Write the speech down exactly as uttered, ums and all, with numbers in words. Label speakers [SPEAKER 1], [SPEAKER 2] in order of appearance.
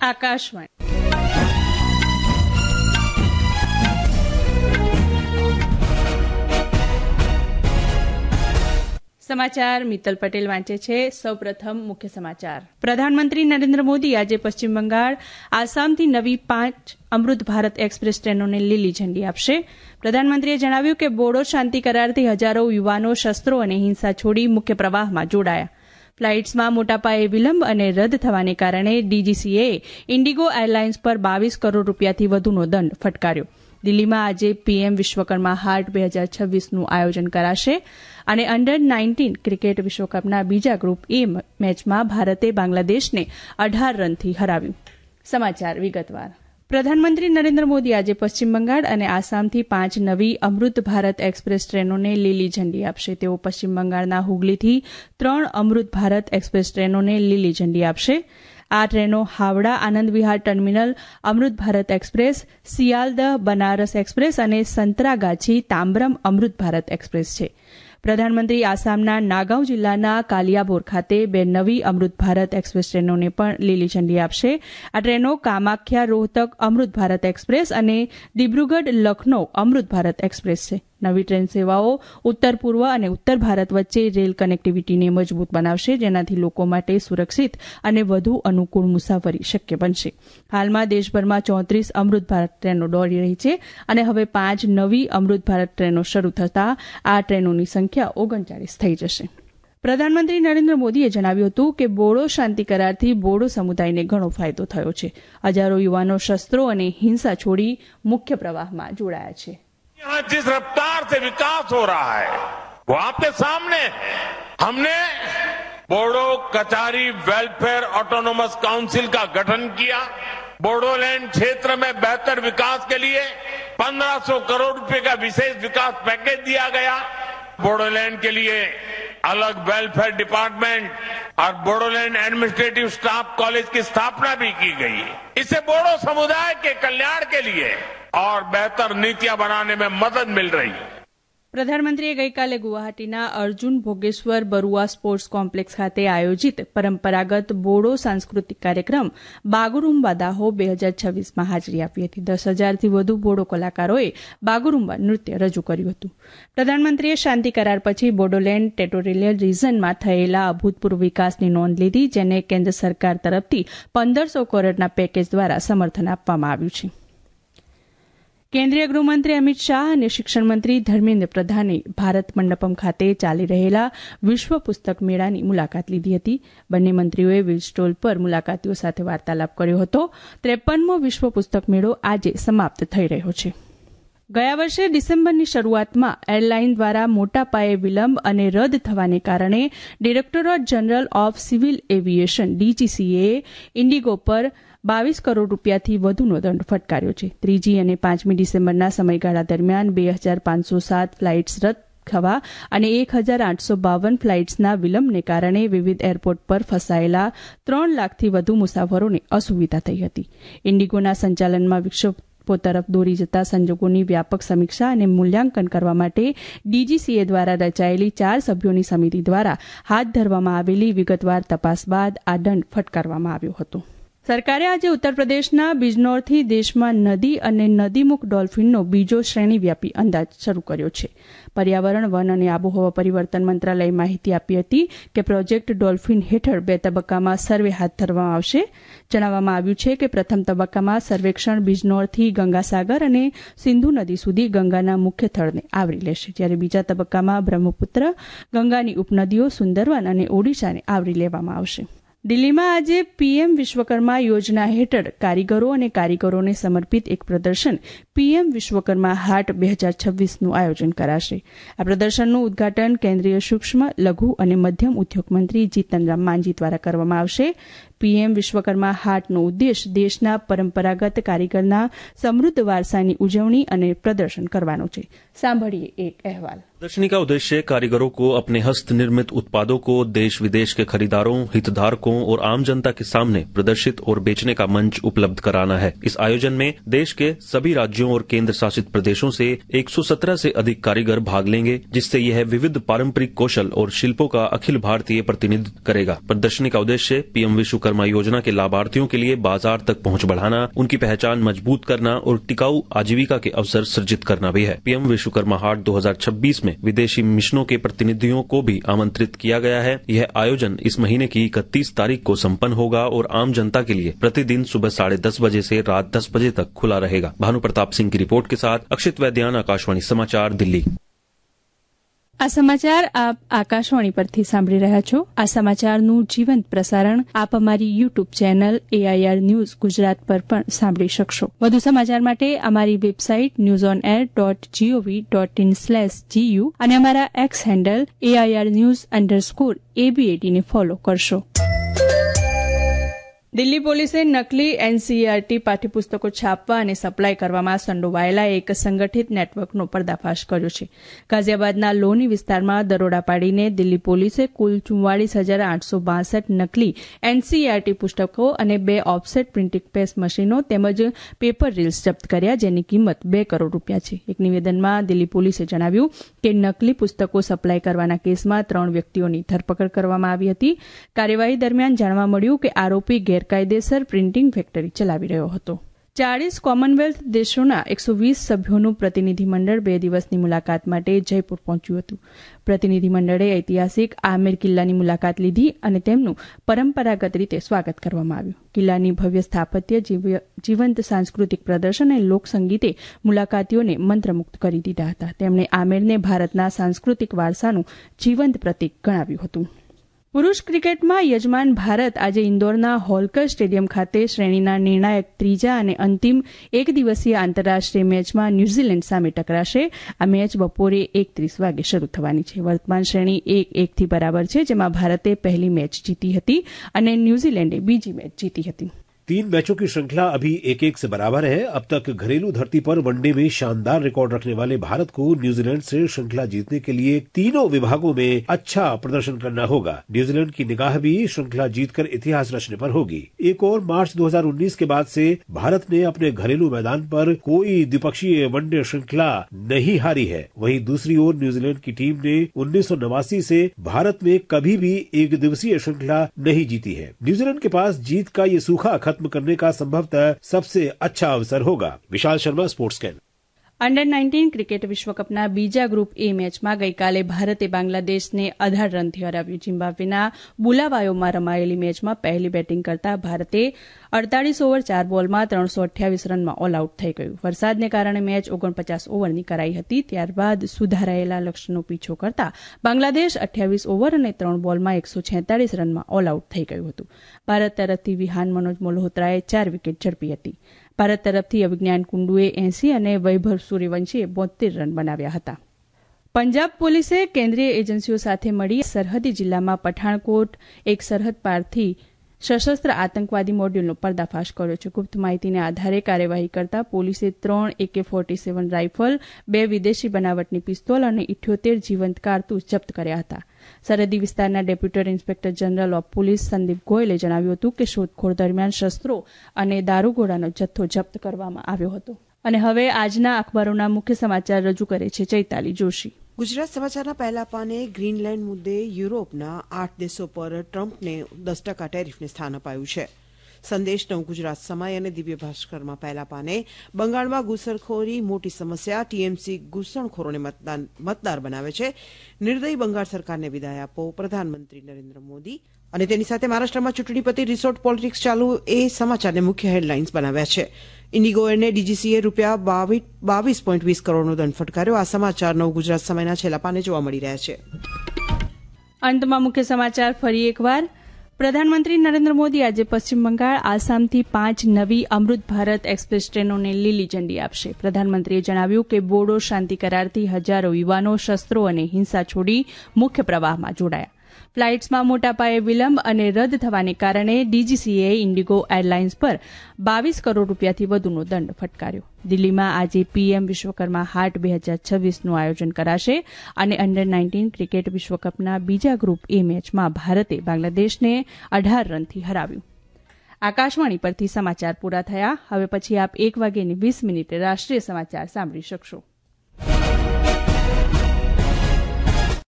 [SPEAKER 1] આકાશવાણી સમાચાર મિત્તલ પટેલ વાંચે છે. સૌપ્રથમ મુખ્ય સમાચાર. પ્રધાનમંત્રી નરેન્દ્ર મોદી આજે પશ્ચિમ બંગાળ આસામથી નવી પાંચ અમૃત ભારત એક્સપ્રેસ ટ્રેનોને લીલી ઝંડી આપશે. પ્રધાનમંત્રીએ જણાવ્યું કે બોડો શાંતિ કરારથી હજારો યુવાનો શસ્ત્રો અને હિંસા છોડી મુખ્ય પ્રવાહમાં જોડાયા. ફ્લાઇટ્સમાં મોટા પાયે વિલંબ અને રદ થવાને કારણે ડીજીસીએએ ઇન્ડિગો એરલાઇન્સ પર બાવીસ કરોડ રૂપિયાથી વધુનો દંડ ફટકાર્યો. દિલ્હીમાં આજે પીએમ વિશ્વકર્મા હાટ બે હજાર છવ્વીસનું આયોજન કરાશે અને અંડર નાઇન્ટીન ક્રિકેટ વિશ્વકપના બીજા ગ્રુપ એ મેચમાં ભારતે બાંગ્લાદેશને અઢાર રનથી હરાવ્યું. સમાચાર વિગતવાર. પ્રધાનમંત્રી નરેન્દ્ર મોદી આજે પશ્ચિમ બંગાળ અને આસામથી પાંચ નવી અમૃત ભારત એક્સપ્રેસ ટ્રેનોને લીલી ઝંડી આપશે. તેઓ પશ્ચિમ બંગાળના હુગલીથી ત્રણ અમૃત ભારત એક્સપ્રેસ ટ્રેનોને લીલી ઝંડી આપશે. આ ટ્રેનો Howrah Anand Vihar terminal Amrit Bharat express, Sealdah Banaras express અને સંતરાગાછી તામ્બ્રમ અમૃત ભારત એક્સપ્રેસ છે. પ્રધાનમંત્રી આસામના નાગાંવ જિલ્લાના કાલિયાબોર ખાતે બે નવી અમૃત ભારત એક્સપ્રેસ ટ્રેનોને પણ લીલી ઝંડી આપશે. આ ટ્રેનો કામાખ્યા રોહતક અમૃત ભારત એક્સપ્રેસ અને દિબ્રુગઢ લખનૌ અમૃત ભારત એક્સપ્રેસ છે. નવી ટ્રેન સેવાઓ ઉત્તર પૂર્વ અને ઉત્તર ભારત વચ્ચે રેલ કનેક્ટિવિટીને મજબૂત બનાવશે, જેનાથી લોકો માટે સુરક્ષિત અને વધુ અનુકૂળ મુસાફરી શક્ય બનશે. હાલમાં દેશભરમાં ચોત્રીસ અમૃત ભારત ટ્રેનો દોડી રહી છે અને હવે પાંચ નવી અમૃત ભારત ટ્રેનો શરૂ થતાં આ ટ્રેનોની સંખ્યા ઓગણચાળીસ થઈ જશે. પ્રધાનમંત્રી નરેન્દ્ર મોદીએ જણાવ્યું હતું કે બોડો શાંતિ કરારથી બોડો સમુદાયને ઘણો ફાયદો થયો છે. હજારો યુવાનો શસ્ત્રો અને હિંસા છોડી મુખ્ય પ્રવાહમાં જોડાયા છે.
[SPEAKER 2] यहाँ जिस रफ्तार से विकास हो रहा है वो आपके सामने है. हमने Bodo Kachari welfare autonomous council का गठन किया. बोडोलैंड क्षेत्र में बेहतर विकास के लिए पंद्रह सौ करोड़ रुपए का विशेष विकास पैकेज दिया गया. बोडोलैंड के लिए अलग वेलफेयर डिपार्टमेंट और बोडोलैंड एडमिनिस्ट्रेटिव स्टाफ कॉलेज की स्थापना भी की गई. इससे बोडो समुदाय के कल्याण के लिए और बेहतर नीतियां बनाने में मदद मिल रही है.
[SPEAKER 1] પ્રધાનમંત્રીએ ગઈકાલે ગુવાહાટીના અર્જુન ભોગેશ્વર બરુઆ સ્પોર્ટ્સ કોમ્પ્લેક્સ ખાતે આયોજિત પરંપરાગત બોડો સાંસ્કૃતિક કાર્યક્રમ બાગુરુમ્બા દાહો બે હજાર છવ્વીસમાં હાજરી આપી હતી. દસ હજારથી વધુ બોડો કલાકારોએ બાગુરુમ્બા નૃત્ય રજૂ કર્યું હતું. પ્રધાનમંત્રીએ શાંતિ કરાર પછી બોડોલેન્ડ ટેરિટોરિયલ રીઝનમાં થયેલા અભૂતપૂર્વ વિકાસની નોંધ લીધી, જેને કેન્દ્ર સરકાર તરફથી પંદરસો કરોડના પેકેજ દ્વારા સમર્થન આપવામાં આવ્યું છે. કેન્દ્રીય ગૃહમંત્રી અમિત શાહ અને શિક્ષણ મંત્રી ધર્મેન્દ્ર પ્રધાને ભારત મંડપમ ખાતે ચાલી રહેલા વિશ્વ પુસ્તક મેળાની મુલાકાત લીધી હતી. બંને મંત્રીઓએ વિલ સ્ટોલ પર મુલાકાતીઓ સાથે વાર્તાલાપ કર્યો હતો. ત્રેપનમો વિશ્વ પુસ્તક મેળો આજે સમાપ્ત થઈ રહ્યો છે. ગયા વર્ષે ડિસેમ્બરની શરૂઆતમાં એરલાઇન દ્વારા મોટા પાયે વિલંબ અને રદ થવાને કારણે directorate general of civil aviation ડીજીસીએએ ઇન્ડિગો પર બાવીસ કરોડ રૂપિયાથી વધુનો દંડ ફટકાર્યો છે. ત્રીજી અને પાંચમી ડિસેમ્બરના સમયગાળા દરમિયાન બે હજાર પાંચસો સાત ફ્લાઇટ્સ રદ થવા અને એક હજાર આઠસો બાવન ફ્લાઇટ્સના વિલંબને કારણે વિવિધ એરપોર્ટ પર ફસાયેલા ત્રણ લાખથી વધુ મુસાફરોને અસુવિધા થઈ હતી. ઇન્ડિગોના સંચાલનમાં વિક્ષેપો તરફ દોરી જતા સંજોગોની વ્યાપક સમીક્ષા અને મૂલ્યાંકન કરવા માટે ડીજીસીએ દ્વારા રચાયેલી ચાર સભ્યોની સમિતિ દ્વારા હાથ ધરવામાં આવેલી વિગતવાર તપાસ બાદ આ દંડ ફટકારવામાં આવ્યો હતો. સરકારે આજે ઉત્તર પ્રદેશના બિજનૌરથી દેશમાં નદી અને નદીમુખ ડોલ્ફિનનો બીજો શ્રેણીવ્યાપી અંદાજ શરૂ કર્યો છે. પર્યાવરણ, વન અને આબોહવા પરિવર્તન મંત્રાલયે માહિતી આપી હતી કે પ્રોજેક્ટ ડોલ્ફિન હેઠળ બે તબક્કામાં સર્વે હાથ ધરવામાં આવશે. જણાવવામાં આવ્યું છે કે પ્રથમ તબક્કામાં સર્વેક્ષણ બિજનૌરથી ગંગાસાગર અને સિંધુ નદી સુધી ગંગાના મુખ્ય થળને આવરી લેશે, જ્યારે બીજા તબક્કામાં બ્રહ્મપુત્ર, ગંગાની ઉપનદીઓ, સુંદરવન અને ઓડિશાને આવરી લેવામાં આવશે. દિલ્હીમાં આજે પીએમ વિશ્વકર્મા યોજના હેઠળ કારીગરો અને કારીગરોને સમર્પિત એક પ્રદર્શન પીએમ વિશ્વકર્મા હાટ બે હજાર છવ્વીસનું આયોજન કરાશે. આ પ્રદર્શનનું ઉદઘાટન કેન્દ્રીય સૂક્ષ્મ, લઘુ અને મધ્યમ ઉદ્યોગ મંત્રી જીતનરામ માંઝી દ્વારા કરવામાં આવશે. પીએમ વિશ્વકર્મા હાટનો ઉદ્દેશ દેશના પરંપરાગત કારીગરના સમૃદ્ધ વારસાની ઉજવણી અને પ્રદર્શન કરવાનો છે. સાંભળીએ એક અહેવાલ.
[SPEAKER 3] प्रदर्शनी का उद्देश्य कारीगरों को अपने हस्त निर्मित उत्पादों को देश विदेश के खरीदारों, हितधारकों और आम जनता के सामने प्रदर्शित और बेचने का मंच उपलब्ध कराना है. इस आयोजन में देश के सभी राज्यों और केंद्र शासित प्रदेशों से एक सौ सत्रह से अधिक कारीगर भाग लेंगे, जिससे यह विविध पारंपरिक कौशल और शिल्पों का अखिल भारतीय प्रतिनिधित्व करेगा. प्रदर्शनी का उद्देश्य पीएम विश्वकर्मा विश्वकर्मा योजना के लाभार्थियों के लिए बाजार तक पहुंच बढ़ाना, उनकी पहचान मजबूत करना और टिकाऊ आजीविका के अवसर सृजित करना भी है। पीएम विश्वकर्मा हाट दो हज़ार छब्बीस में विदेशी मिशनों के प्रतिनिधियों को भी आमंत्रित किया गया है। यह आयोजन इस महीने की इकतीस तारीख को संपन्न होगा और आम जनता के लिए प्रतिदिन सुबह साढ़े दस बजे से रात दस बजे तक खुला रहेगा। भानु प्रताप सिंह की रिपोर्ट के साथ अक्षित वैद्यान, आकाशवाणी समाचार, दिल्ली।
[SPEAKER 1] આ સમાચાર આપ આકાશવાણી પરથી સાંભળી રહ્યા છો। આ સમાચારનું જીવંત પ્રસારણ આપ અમારી YouTube channel AIR news Gujarat પર પણ સાંભળી શકશો। વધુ સમાચાર માટે અમારી website news on air dot G O V dot in slash G U અને અમારા X handle AIR news underscore એબીએટીને ફોલો કરશો। દિલ્હી પોલીસે નકલી એનસીઈઆરટી પાઠ્યપુસ્તકો છાપવા અને સપ્લાય કરવામાં સંડોવાયેલા એક સંગઠિત નેટવર્કનો પર્દાફાશ કર્યો છે। ગાઝિયાબાદના લોની વિસ્તારમાં દરોડા પાડીને દિલ્હી પોલીસે કુલ ચુમ્વાળીસ હજાર આઠસો બાસઠ નકલી એનસીઈઆરટી પુસ્તકો અને બે ઓફસેટ પ્રિન્ટિંગ પ્રેસ મશીનો તેમજ પેપર રીલ્સ જપ્ત કર્યા, જેની કિંમત બે કરોડ રૂપિયા છે। એક નિવેદનમાં દિલ્હી પોલીસે જણાવ્યું કે નકલી પુસ્તકો સપ્લાય કરવાના કેસમાં ત્રણ વ્યક્તિઓની ધરપકડ કરવામાં આવી હતી। કાર્યવાહી દરમિયાન જાણવા મળ્યું કે આરોપી ગેરકાયદેસર પ્રિન્ટિંગ ફેક્ટરી ચલાવી રહ્યો હતો। ચાળીસ કોમનવેલ્થ દેશોના એકસો વીસ સભ્યોનું પ્રતિનિધિમંડળ બે દિવસની મુલાકાત માટે જયપુર પહોંચ્યું હતું। પ્રતિનિધિમંડળે ઐતિહાસિક આમેર કિલ્લાની મુલાકાત લીધી અને તેમનું પરંપરાગત રીતે સ્વાગત કરવામાં આવ્યું। કિલ્લાની ભવ્ય સ્થાપત્ય, જીવંત સાંસ્કૃતિક પ્રદર્શન અને લોકસંગીતે મુલાકાતીઓને મંત્રમુગ્ધ કરી દીધા હતા। તેમણે આમેરને ભારતના સાંસ્કૃતિક વારસાનું જીવંત પ્રતીક ગણાવ્યું હતું। પુરૂષ ક્રિકેટમાં યજમાન ભારત આજે ઇન્દોરના હોલકર સ્ટેડિયમ ખાતે શ્રેણીના નિર્ણાયક ત્રીજા અને અંતિમ એક દિવસીય આંતરરાષ્ટ્રીય મેચમાં ન્યૂઝીલેન્ડ સામે ટકરાશે। આ મેચ બપોરે એક ત્રીસ વાગે શરૂ થવાની છે। વર્તમાન શ્રેણી એક એકથી બરાબર છે, જેમાં ભારતે પહેલી મેચ જીતી હતી અને ન્યૂઝીલેન્ડે બીજી મેચ जीती હતી।
[SPEAKER 4] तीन मैचों की श्रृंखला अभी एक एक से बराबर है। अब तक घरेलू धरती पर वनडे में शानदार रिकॉर्ड रखने वाले भारत को न्यूजीलैंड से श्रृंखला जीतने के लिए तीनों विभागों में अच्छा प्रदर्शन करना होगा। न्यूजीलैंड की निगाह भी श्रृंखला जीतकर इतिहास रचने पर होगी। एक और मार्च दो हज़ार उन्नीस के बाद से भारत ने अपने घरेलू मैदान पर कोई द्विपक्षीय वनडे श्रृंखला नहीं हारी है। वहीं दूसरी ओर न्यूजीलैंड की टीम ने उन्नीस सौ नवासी से भारत में कभी भी एक दिवसीय श्रृंखला नहीं जीती है। न्यूजीलैंड के पास जीत का ये सूखा खत्म करने का संभवतः सबसे अच्छा अवसर होगा। विशाल शर्मा, स्पोर्ट्स कैन।
[SPEAKER 1] અંડર નાઇન્ટીન ક્રિકેટ વિશ્વકપના બીજા ગ્રુપ એ મેચમાં ગઈકાલે ભારતે બાંગ્લાદેશને અઢાર રનથી હરાવ્યું। ઝિમ્બાબ્વેના બુલાવાયોમાં રમાયેલી મેચમાં પહેલી બેટિંગ કરતા ભારતે અડતાલીસ ઓવર ચાર બોલમાં ત્રણસો અઠ્યાવીસ રનમાં ઓલ આઉટ થઈ ગયું। વરસાદને કારણે મેચ ઓગણપચાસ ઓવરની કરાઈ હતી। ત્યારબાદ સુધારાયેલા લક્ષ્યનો પીછો કરતા બાંગ્લાદેશ અઠ્યાવીસ ઓવર અને ત્રણ બોલમાં એકસો છેતાલીસ રનમાં ઓલ આઉટ થઈ ગયું હતું। ભારત તરફથી વિહાન મનોજ મલ્હોત્રાએ ચાર વિકેટ ઝડપી હતી। ભારત તરફથી અભિજ્ઞાન કુંડુએ એંસી અને વૈભવ સૂર્યવંશીએ બોતેર રન બનાવ્યા હતા। પંજાબ પોલીસે કેન્દ્રીય એજન્સીઓ સાથે મળી સરહદી જિલ્લામાં પઠાણકોટ એક સરહદ પારથી સશસ્ત્ર આતંકવાદી મોડ્યુલનો પર્દાફાશ કર્યો છે। ગુપ્ત માહિતીને આધારે કાર્યવાહી કરતા પોલીસે ત્રણ એકે ફોર્ટી સેવન રાઇફલ, બે વિદેશી બનાવટની પિસ્તોલ અને ઇઠ્યોતેર જીવંત કારતૂસ જપ્ત કર્યા હતા। સરહદી વિસ્તારના deputy inspector general of police Sandeep ગોયલે જણાવ્યું હતું કે શોધખોળ દરમિયાન શસ્ત્રો અને દારૂગોળાનો જથ્થો જપ્ત કરવામાં આવ્યો હતો। અને હવે આજના અખબારોના મુખ્ય સમાચાર રજૂ કરે છે ચૈતાલી જોશી।
[SPEAKER 5] ગુજરાત સમાચારના પહેલા પાને ગ્રીનલેન્ડ મુદ્દે યુરોપના આઠ દેશો પર ટ્રમ્પને દસ ટકા ટેરિફને સ્થાન અપાયું છે। સંદેશ નવ ગુજરાત સમય અને દિવ્ય ભાસ્કરમાં પહેલા પાને બંગાળમાં ઘૂસણખોરી મોટી સમસ્યા, ટીએમસી ઘૂસણખોરોને મતદાર બનાવે છે, નિર્દયી બંગાળ સરકારને વિદાય આપો, પ્રધાનમંત્રી નરેન્દ્ર મોદી અને તેની સાથે મહારાષ્ટ્રમાં ચૂંટણી પતિ રિસોર્ટ પોલિટિક્સ ચાલુ એ સમાચારને મુખ્ય હેડલાઇન્સ બનાવ્યા છે। ઇન્ડિગો એરને ડીજીસીએ રૂપિયા બાવીસ પોઈન્ટ વીસ કરોડનો દંડ ફટકાર્યો। આ સમાચાર નવ ગુજરાત સમયના છેલ્લા પાને જોવા મળી રહ્યા છે।
[SPEAKER 1] અંતમાં મુખ્ય સમાચાર ફરી એકવાર। પ્રધાનમંત્રી નરેન્દ્ર મોદી આજે પશ્ચિમ બંગાળ, આસામથી પાંચ નવી અમૃત ભારત એક્સપ્રેસ ટ્રેનોને લીલી ઝંડી આપશે। પ્રધાનમંત્રીએ જણાવ્યું કે બોડો શાંતિ કરારથી હજારો યુવાનો શસ્ત્રો અને હિંસા છોડી મુખ્ય પ્રવાહમાં જોડાયા। ફ્લાઇટ્સમાં મોટા પાયે વિલંબ અને રદ થવાને કારણે ડીજીસીએએ ઇન્ડિગો એરલાઇન્સ પર બાવીસ કરોડ રૂપિયાથી વધુનો દંડ ફટકાર્યો। દિલ્હીમાં આજે પીએમ વિશ્વકર્મા હાટ બે હજાર છવ્વીસનું આયોજન કરાશે અને અંડર નાઇન્ટીન ક્રિકેટ વિશ્વકપના બીજા ગ્રુપ એ મેચમાં ભારતે બાંગ્લાદેશને અઢાર રનથી હરાવ્યું। આકાશવાણી પરથી સમાચાર પૂરા થયા। હવે પછી આપ એક વાગ્યાની વીસ મિનિટે રાષ્ટ્રીય સમાચાર સાંભળી શકશો।